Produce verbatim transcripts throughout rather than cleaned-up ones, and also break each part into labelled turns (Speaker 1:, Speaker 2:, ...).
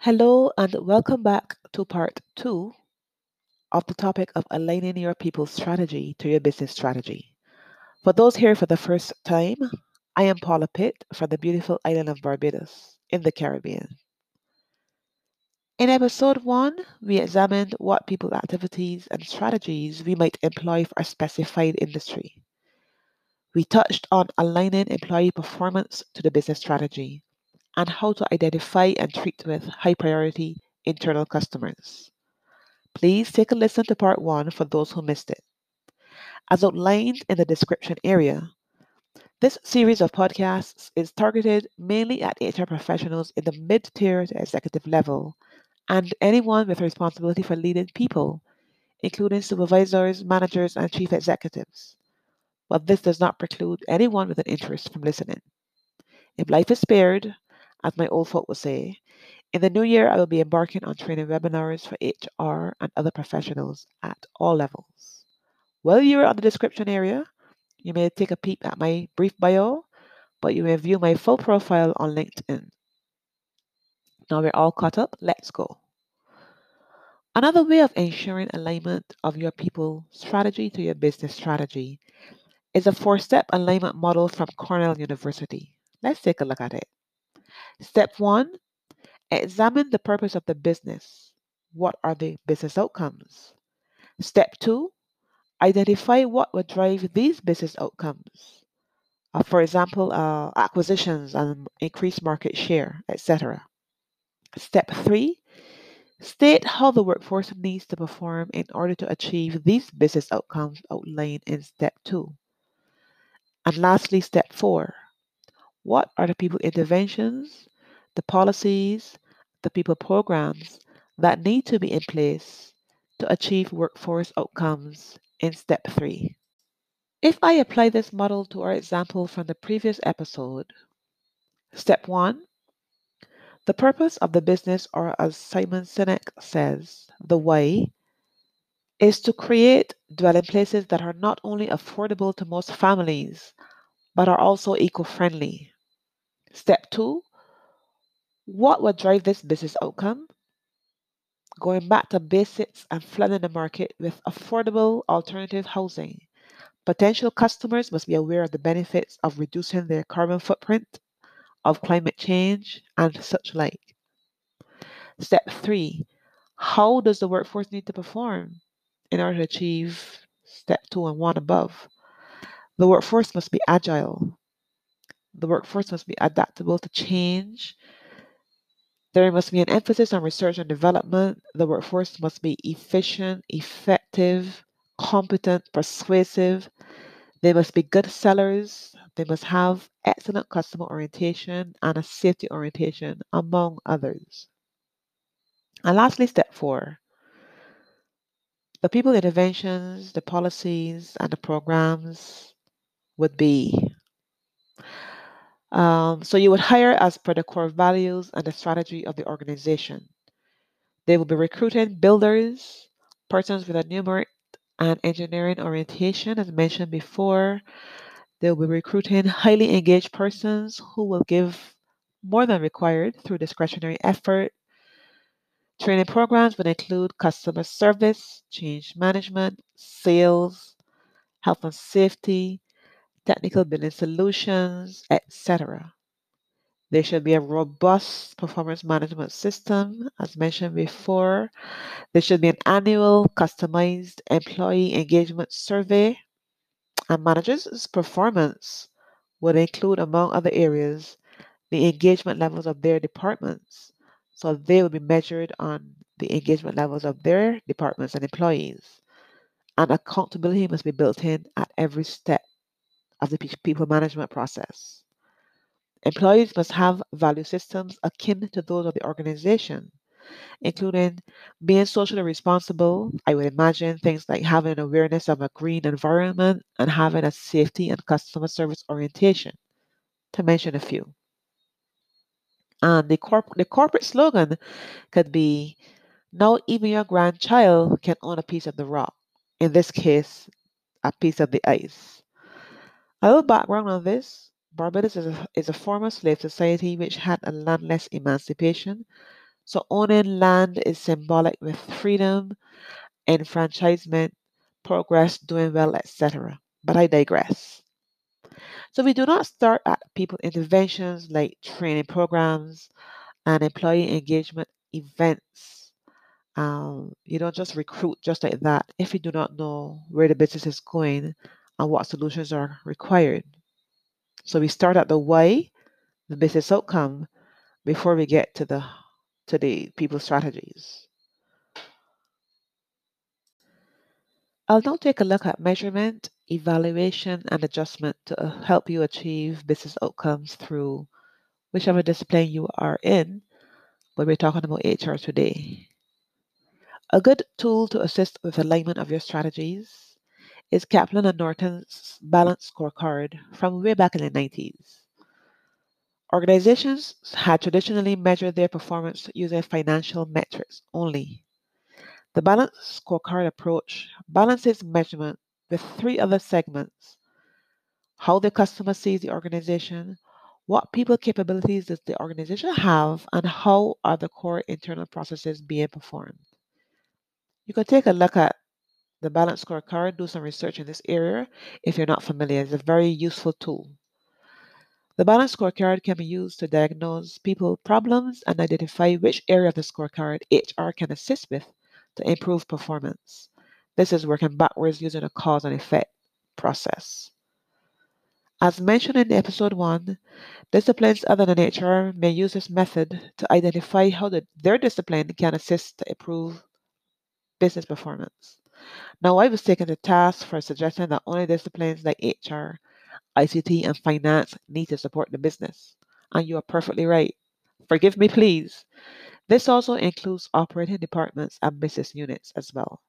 Speaker 1: Hello, and welcome back to part two of the topic of aligning your people's strategy to your business strategy. For those here for the first time, I am Paula Pitt from the beautiful island of Barbados in the Caribbean. In episode one, we examined what people activities and strategies we might employ for a specified industry. We touched on aligning employee performance to the business strategy and how to identify and treat with high priority internal customers. Please take a listen to part one for those who missed it. As outlined in the description area, this series of podcasts is targeted mainly at H R professionals in the mid tier to executive level and anyone with responsibility for leading people, including supervisors, managers, and chief executives. But this does not preclude anyone with an interest from listening. If life is spared, as my old folk would say, in the new year I will be embarking on training webinars for H R and other professionals at all levels. While you're on the description area, you may take a peek at my brief bio, but you may view my full profile on LinkedIn. Now we're all caught up, let's go. Another way of ensuring alignment of your people strategy to your business strategy is a four step alignment model from Cornell University. Let's take a look at it. Step one, examine the purpose of the business. What are the business outcomes? Step two, identify what would drive these business outcomes. Uh, for example, uh, acquisitions and increased market share, et cetera. Step three, state how the workforce needs to perform in order to achieve these business outcomes outlined in step two. And lastly, step four, what are the people interventions, the policies, the people programs that need to be in place to achieve workforce outcomes in step three? If I apply this model to our example from the previous episode, step one, the purpose of the business, or as Simon Sinek says, the why, is to create dwelling places that are not only affordable to most families, but are also eco friendly. Step two, what would drive this business outcome? Going back to basics and flooding the market with affordable alternative housing. Potential customers must be aware of the benefits of reducing their carbon footprint, of climate change, and such like. Step three, how does the workforce need to perform in order to achieve step two and one above? The workforce must be agile. The workforce must be adaptable to change. There must be an emphasis on research and development. The workforce must be efficient, effective, competent, persuasive. They must be good sellers. They must have excellent customer orientation and a safety orientation, among others. And lastly, step four, the people interventions, the policies, and the programs would be um, so you would hire as per the core values and the strategy of the organization. They will be recruiting builders, persons with a numeric and engineering orientation, as mentioned before. They will be recruiting highly engaged persons who will give more than required through discretionary effort. Training programs would include customer service, change management, sales, health and safety, technical building solutions, et cetera. There should be a robust performance management system, as mentioned before. There should be an annual customized employee engagement survey, and managers' performance would include, among other areas, the engagement levels of their departments. So they will be measured on the engagement levels of their departments and employees. And accountability must be built in at every step of the pe- people management process. Employees must have value systems akin to those of the organization, including being socially responsible. I would imagine things like having an awareness of a green environment and having a safety and customer service orientation, to mention a few. And the, corp- the corporate slogan could be, now even your grandchild can own a piece of the rock. In this case, a piece of the ice. A little background on this. Barbados is a, is a former slave society which had a landless emancipation So owning land is symbolic with freedom, enfranchisement, progress, doing well, et cetera. But I digress. So we do not start at people interventions like training programs and employee engagement events. Um, you don't just recruit just like that if you do not know where the business is going and what solutions are required. So we start at the why, the business outcome, before we get to the to the people strategies. I'll now take a look at measurement, evaluation, and adjustment to uh, help you achieve business outcomes through whichever discipline you are in, but we're talking about H R today. A good tool to assist with alignment of your strategies is Kaplan and Norton's Balance Scorecard from way back in the nineties. Organizations had traditionally measured their performance using financial metrics only. The Balance Scorecard approach balances measurement with three other segments: how the customer sees the organization, what people capabilities does the organization have, and how are the core internal processes being performed. You can take a look at the balance scorecard, do some research in this area if you're not familiar. It's a very useful tool. The balance scorecard can be used to diagnose people problems and identify which area of the scorecard H R can assist with to improve performance. This is working backwards using a cause and effect process. As mentioned in episode one, disciplines other than H R may use this method to identify how the, their discipline can assist to improve business performance. Now, I was taken to task for suggesting that only disciplines like H R, I C T, and finance need to support the business. And you are perfectly right. Forgive me, please. This also includes operating departments and business units as well.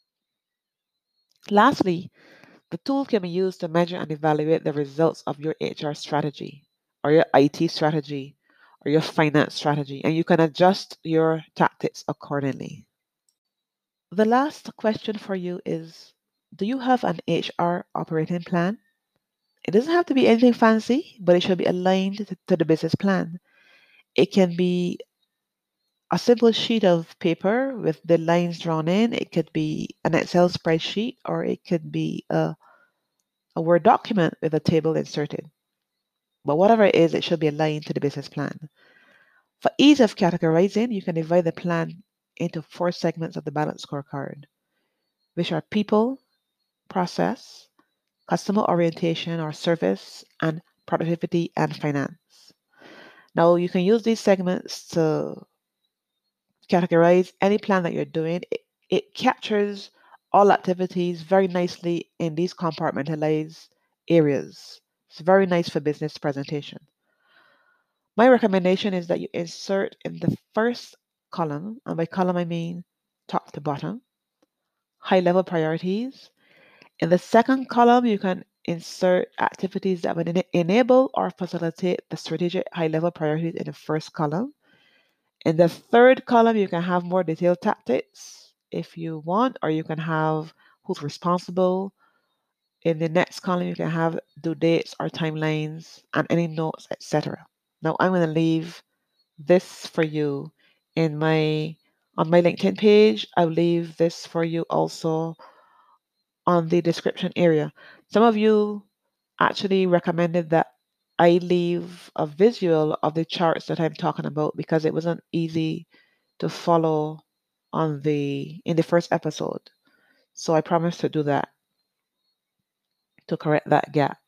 Speaker 1: Lastly, the tool can be used to measure and evaluate the results of your H R strategy or your I T strategy or your finance strategy, and you can adjust your tactics accordingly. The last question for you is: do you have an H R operating plan? It doesn't have to be anything fancy, but it should be aligned to, to the business plan. It can be a simple sheet of paper with the lines drawn in. It could be an Excel spreadsheet, or it could be a, a Word document with a table inserted. But whatever it is, it should be aligned to the business plan. For ease of categorizing, you can divide the plan into four segments of the balance scorecard, which are people, process, customer orientation or service, and productivity and finance. Now, you can use these segments to categorize any plan that you're doing. It, it captures all activities very nicely in these compartmentalized areas. It's very nice for business presentation. My recommendation is that you insert in the first column, and by column I mean top to bottom, high level priorities. In the second column, you can insert activities that would ena- enable or facilitate the strategic high level priorities in the first column. In the third column, you can have more detailed tactics if you want, or you can have who's responsible. In the next column, you can have due dates or timelines and any notes, et cetera. Now, I'm going to leave this for you in my on my LinkedIn page. I'll leave this for you also on the description area. Some of you actually recommended that I leave a visual of the charts that I'm talking about because it wasn't easy to follow on the in the first episode. So I promise to do that to correct that gap.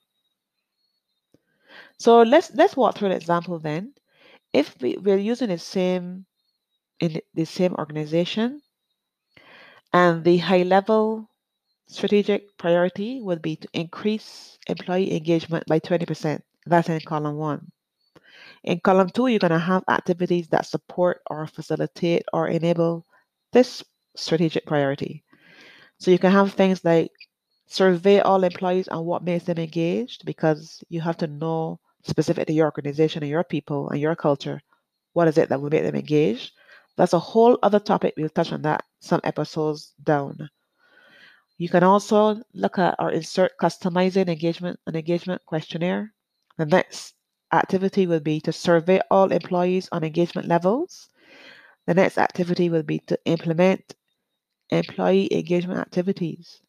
Speaker 1: So let's let's walk through an example then. If we, we're using the same in the the same organization and the high level strategic priority would be to increase employee engagement by twenty percent. That's in column one. In column two, you're going to have activities that support or facilitate or enable this strategic priority. So you can have things like survey all employees on what makes them engaged, because you have to know specific to your organization and your people and your culture, what is it that will make them engaged. That's a whole other topic. We'll touch on that some episodes down. You can also look at or insert customizing engagement an engagement questionnaire. The next activity will be to survey all employees on engagement levels. The next activity will be to implement employee engagement activities.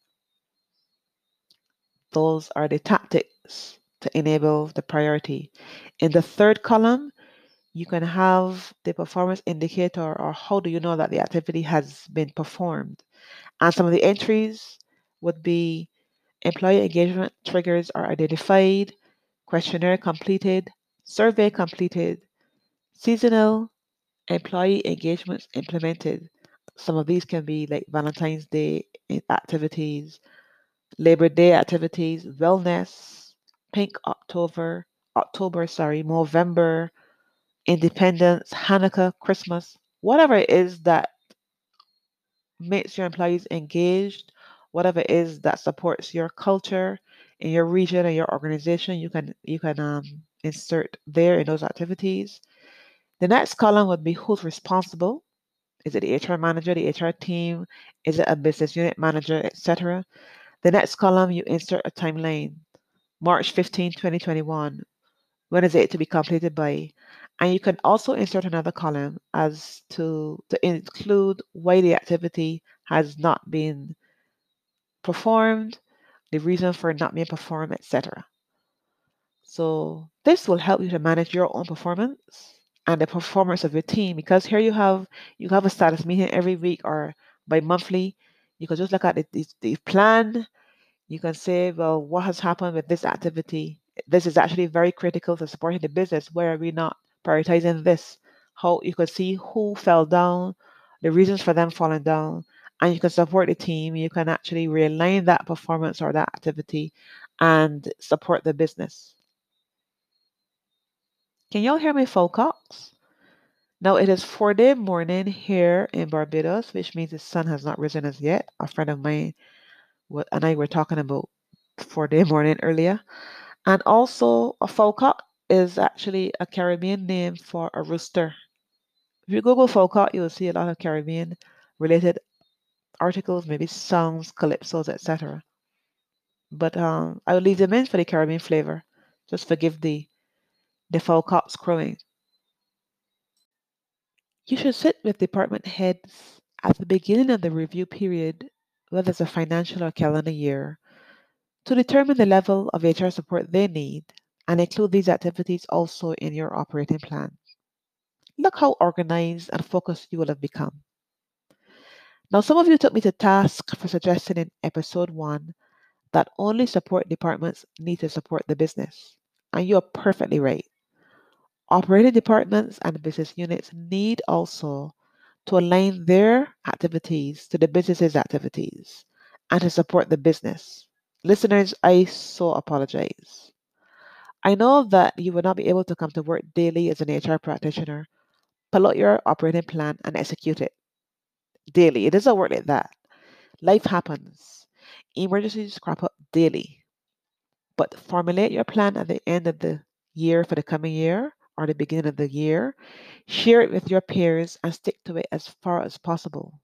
Speaker 1: Those are the tactics to enable the priority. In the third column, you can have the performance indicator, or how do you know that the activity has been performed. And some of the entries would be employee engagement triggers are identified, questionnaire completed, survey completed, seasonal employee engagements implemented. Some of these can be like Valentine's Day activities, Labor Day activities, wellness, Pink October, October, sorry, Movember, Independence, Hanukkah, Christmas, whatever it is that makes your employees engaged, whatever it is that supports your culture in your region and your organization, you can you can um, insert there in those activities. The next column would be who's responsible. Is it the H R manager, the H R team? Is it a business unit manager, et cetera? The next column, you insert a timeline. March fifteenth, twenty twenty-one. When is it to be completed by? And you can also insert another column as to, to include why the activity has not been performed, the reason for it not being performed, et cetera. So this will help you to manage your own performance and the performance of your team, because here you have you have a status meeting every week or bi-monthly. You can just look at the, the, the plan. You can say, well, what has happened with this activity? This is actually very critical to supporting the business. Why are we not prioritizing this? How you can see who fell down, the reasons for them falling down, and you can support the team. You can actually realign that performance or that activity and support the business. Can y'all hear me, folks? Now it is four day morning here in Barbados, which means the sun has not risen as yet. A friend of mine wa- and I were talking about four day morning earlier. And also, a faucon is actually a Caribbean name for a rooster. If you Google faucon, you'll see a lot of Caribbean related articles, maybe songs, calypsos, et cetera. But um, I will leave them in for the Caribbean flavor. Just forgive the the faucons crowing. You should sit with department heads at the beginning of the review period, whether it's a financial or calendar year, to determine the level of H R support they need and include these activities also in your operating plan. Look how organized and focused you will have become. Now, some of you took me to task for suggesting in episode one that only support departments need to support the business. And you're perfectly right. Operating departments and business units need also to align their activities to the business's activities and to support the business. Listeners, I so apologize. I know that you will not be able to come to work daily as an H R practitioner. Pull out your operating plan and execute it daily. It doesn't work like that. Life happens. Emergencies crop up daily. But formulate your plan at the end of the year for the coming year or the beginning of the year. Share it with your peers and stick to it as far as possible.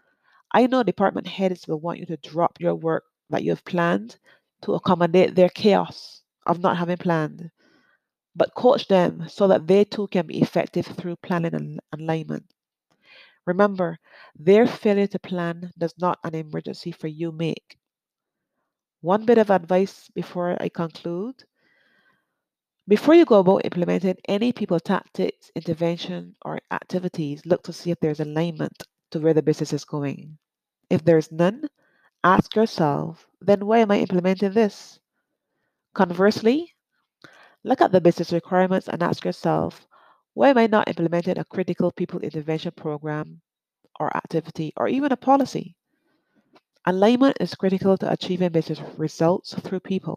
Speaker 1: I know department heads will want you to drop your work that you have planned to accommodate their chaos of not having planned, but coach them so that they too can be effective through planning and alignment. Remember, their failure to plan does not an emergency for you make. One bit of advice before I conclude. Before you go about implementing any people tactics, intervention, or activities, look to see if there's alignment to where the business is going. If there's none, ask yourself, then why am I implementing this? Conversely, look at the business requirements and ask yourself, why am I not implementing a critical people intervention program or activity or even a policy? Alignment is critical to achieving business results through people.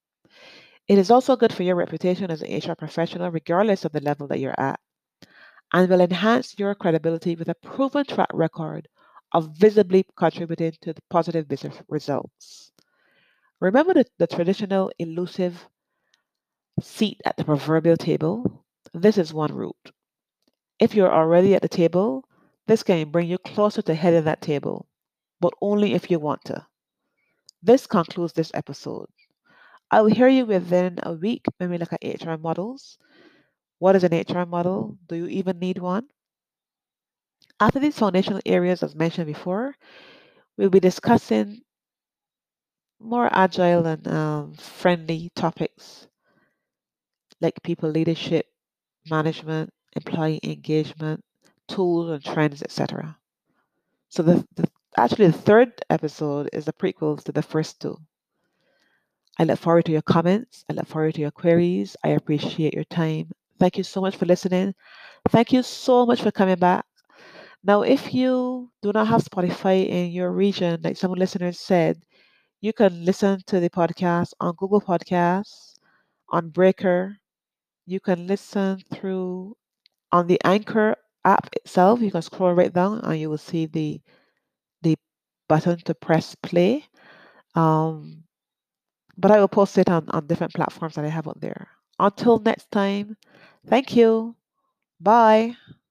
Speaker 1: It is also good for your reputation as an H R professional, regardless of the level that you're at, and will enhance your credibility with a proven track record of visibly contributing to the positive business results. Remember the, the traditional elusive seat at the proverbial table? This is one route. If you're already at the table, this can bring you closer to heading that table, but only if you want to. This concludes this episode. I will hear you within a week when we look at H R models. What is an H R model? Do you even need one? After these foundational areas, as mentioned before, we'll be discussing more agile and um, friendly topics like people leadership, management, employee engagement, tools and trends, et cetera. So the, the actually the third episode is the prequel to the first two. I look forward to your comments. I look forward to your queries. I appreciate your time. Thank you so much for listening. Thank you so much for coming back. Now, if you do not have Spotify in your region, like some listeners said, you can listen to the podcast on Google Podcasts, on Breaker. You can listen through on the Anchor app itself. You can scroll right down and you will see the the button to press play. Um, but I will post it on, on different platforms that I have out there. Until next time, thank you. Bye.